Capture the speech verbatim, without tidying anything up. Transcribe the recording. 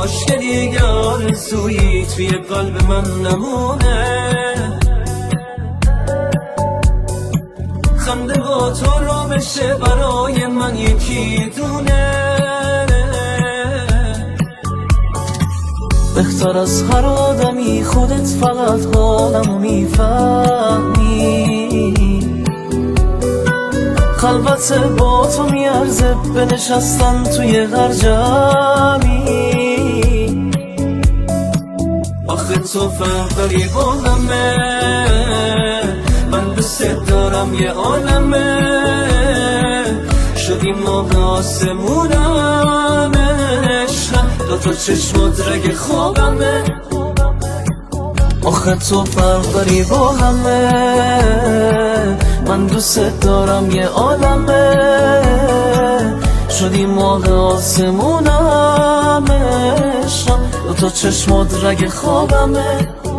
کاش که دیگه آرزویی توی قلب من نمونه. خنده با تو رو بشه برای من یکی دونه. بهتر از هر آدمی خودت فقط حالمو میفهمی. خلوت با تو میارزه بنشستن توی هر جمعی. آخه تو فرق داری با همه، من دوست دارم یه عالمه. شدیم ما به آسمونم عشقم، دو تا چشمات رگ خوابمه. آخه تو فرق داری با همه، من دوست دارم یه عالمه. شدیم ما به آسمونم عشقم، دو تا چشمات رگ خوابمه.